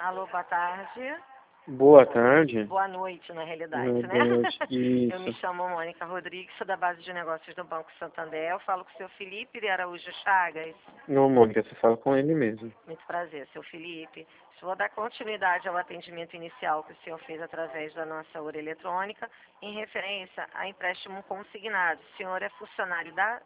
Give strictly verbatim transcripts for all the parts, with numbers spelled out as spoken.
Alô, boa tarde. Boa tarde. Boa noite, na realidade, Boa né? noite. Isso. Eu me chamo Mônica Rodrigues, sou da base de negócios do Banco Santander. Eu falo com o seu Felipe de Araújo Chagas. Não, Mônica, você fala com ele mesmo. Muito prazer, seu Felipe. Vou dar continuidade ao atendimento inicial que o senhor fez através da nossa hora eletrônica, em referência a empréstimo consignado. O senhor é funcionário da...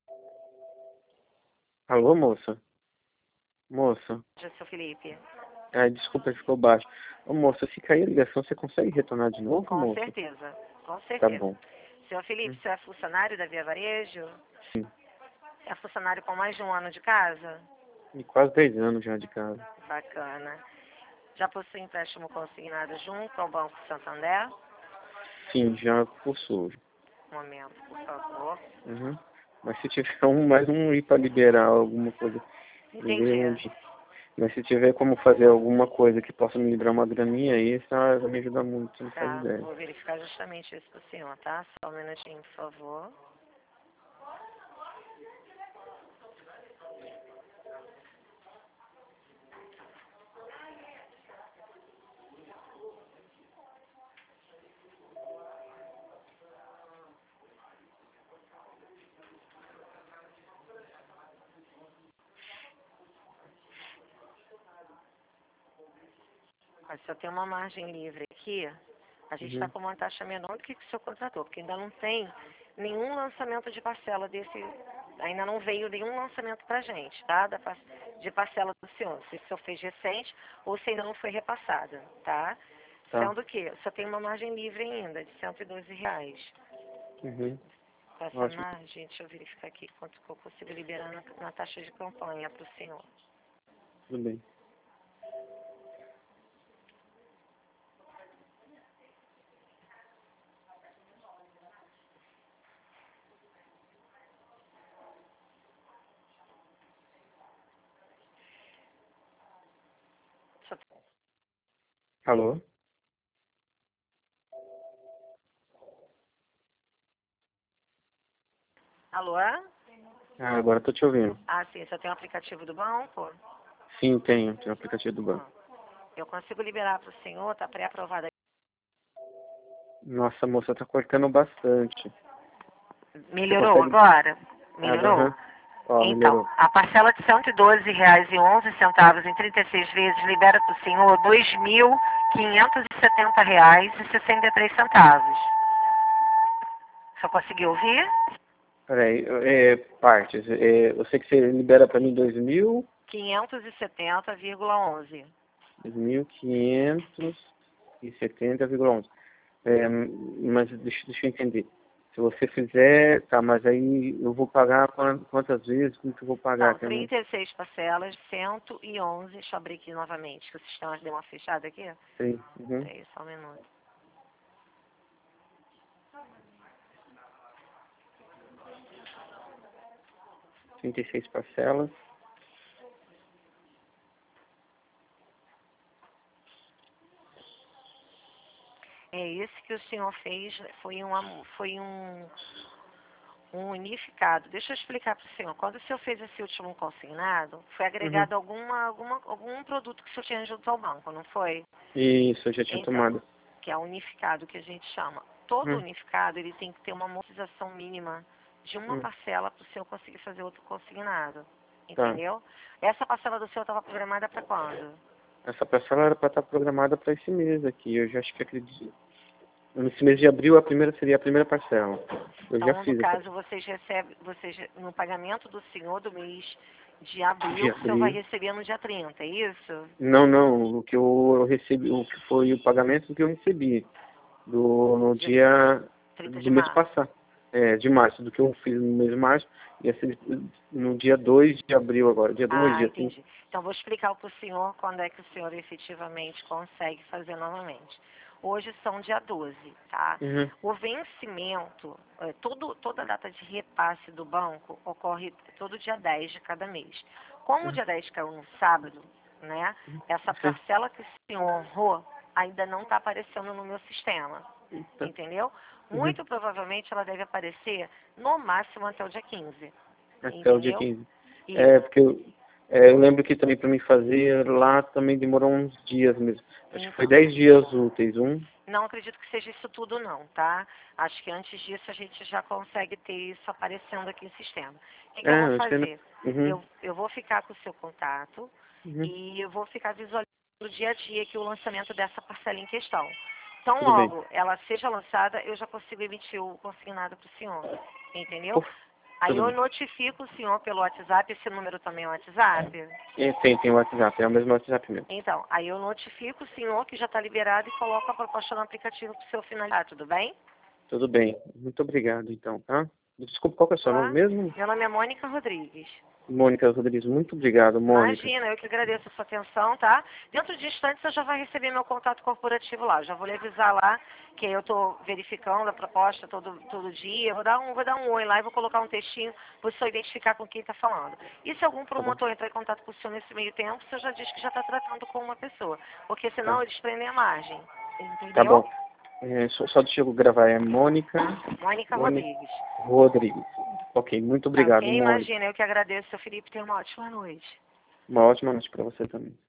Alô, moça? Moça? Seu Felipe? Ai, desculpa, ficou baixo. Ô, moça, se cair a ligação, você consegue retornar de novo, Com moça? certeza, com Tá certeza. bom. Senhor Felipe, Hum. o senhor é funcionário da Via Varejo? Sim. É funcionário com mais de um ano de casa? E quase dez anos já de casa. Bacana. Já possui empréstimo consignado junto ao Banco Santander? Sim, já possuo. Um momento, por favor. Uhum. Mas se tiver um, mais um ir para liberar alguma coisa, eu Entendi. ver onde. Mas se tiver como fazer alguma coisa que possa me livrar uma graninha aí, isso vai me ajudar muito, você não faz Tá, ideia. vou verificar justamente isso pro senhor, tá? Só um minutinho, por favor. Olha, se eu tenho uma margem livre aqui, a gente está Uhum. com uma taxa menor do que o senhor contratou, porque ainda não tem nenhum lançamento de parcela desse, ainda não veio nenhum lançamento pra gente, tá? Da, par- de parcela do senhor, se o senhor fez recente ou se ainda não foi repassada, tá? Tá. Sendo que só tem uma margem livre ainda, de cento e doze reais. Uhum. Com essa Ótimo. margem, deixa eu verificar aqui quanto que eu consigo liberar na, na taxa de campanha para o senhor. Tudo bem. Só- Alô? Alô? Ah, agora tô te ouvindo. Ah, sim, você tem o aplicativo do banco? Sim, tenho. Tem o aplicativo do banco. Ah, eu consigo liberar para o senhor, está pré-aprovado aqui. Nossa, a moça tá cortando bastante. Você Melhorou consegue... agora? Ah, Melhorou? aham. Ó, Então, melhorou. a parcela de cento e doze reais e onze centavos em trinta e seis vezes libera para o senhor dois mil quinhentos e setenta reais e sessenta e três centavos. Só conseguiu ouvir? Peraí, é, partes. É, eu sei que você libera pra mim dois mil, quinhentos e setenta vírgula onze. dois mil quinhentos e setenta vírgula onze. É, mas deixa, deixa eu entender. Se você fizer, tá, mas aí eu vou pagar quan- quantas vezes? Como que eu vou pagar? São Que eu não trinta e seis parcelas, cento e onze. Deixa eu abrir aqui novamente, que o sistema deu uma fechada aqui. sei. Uhum. Peraí, só um minuto. trinta e seis parcelas. É esse que o senhor fez, foi, uma, foi um, um unificado. Deixa eu explicar para o senhor. Quando o senhor fez esse último consignado, foi Uhum. agregado alguma, alguma, algum produto que o senhor tinha junto ao banco, não foi? Isso, eu já tinha Então, tomado. que é o unificado que a gente chama. Todo Uhum. unificado, ele tem que ter uma amortização mínima de uma Uhum. parcela para o senhor conseguir fazer outro consignado. Tá. Entendeu? Essa parcela do senhor estava programada para quando? Essa parcela era para estar programada para esse mês aqui. Eu já acho que acredito. Nesse mês de abril, a primeira seria a primeira parcela. Eu já Então, no fiz essa caso, vocês recebem, vocês, no pagamento do senhor do mês de abril, de o senhor vai abril. receber no dia trinta, é isso? Não, não. O que eu, eu recebi, o que foi o pagamento que eu recebi do no Dia dia trinta de do mês março. passado, é, de março, do que eu fiz no mês de março, ia ser no dia dois de abril agora, dia dois, Ah, dia cinco. entendi. Então, vou explicar para o senhor quando é que o senhor efetivamente consegue fazer novamente. Hoje são dia doze, tá? Uhum. O vencimento, é, todo, toda a data de repasse do banco ocorre todo dia dez de cada mês. Como o Uhum. dia dez caiu no sábado, né? Essa Sim. parcela que o senhor honrou ainda não está aparecendo no meu sistema, Tá. entendeu? Uhum. Muito provavelmente ela deve aparecer no máximo até o dia quinze, Até o dia entendeu? quinze. É, Isso. porque eu, É, eu lembro que também para mim fazer lá também demorou uns dias mesmo. Acho Então, que foi dez dias úteis, um. não acredito que seja isso tudo não, tá? Acho que antes disso a gente já consegue ter isso aparecendo aqui no sistema. O que, que É, eu vou acho que ainda... fazer? Uhum, Eu, eu vou ficar com o seu contato uhum, e eu vou ficar visualizando no dia a dia aqui o lançamento dessa parcela em questão. Então, tudo bem. logo ela seja lançada, eu já consigo emitir o consignado para o senhor, entendeu? Por... Aí Tudo eu bem. notifico o senhor pelo WhatsApp, esse número também é o WhatsApp? E tem, tem o WhatsApp, é o mesmo WhatsApp mesmo. Então, aí eu notifico o senhor que já está liberado e coloco a proposta no aplicativo para o seu finalizar, tudo bem? Tudo bem. Muito obrigado, então, tá? Desculpa, qual que é o seu nome Tá? mesmo? Meu nome é Mônica Rodrigues. Mônica Rodrigues. Muito obrigado, Mônica. Imagina, eu que agradeço a sua atenção, tá? Dentro de instantes você já vai receber meu contato corporativo lá. Eu já vou lhe avisar lá que eu estou verificando a proposta todo, todo dia. Eu vou dar um, vou dar um oi lá e vou colocar um textinho para o senhor identificar com quem está falando. E se algum Tá bom, promotor entrar em contato com o senhor nesse meio tempo, o senhor já diz que já está tratando com uma pessoa. Porque tá. senão eles prendem a margem. Tá Entendeu? bom. É, só, só deixa eu gravar, é Mônica, Mônica Mônica Rodrigues. Rodrigues. Ok, muito Tá ok? obrigado, Mônica. Imagina, eu que agradeço, seu Felipe. Tenha uma ótima noite. Uma ótima noite para você também.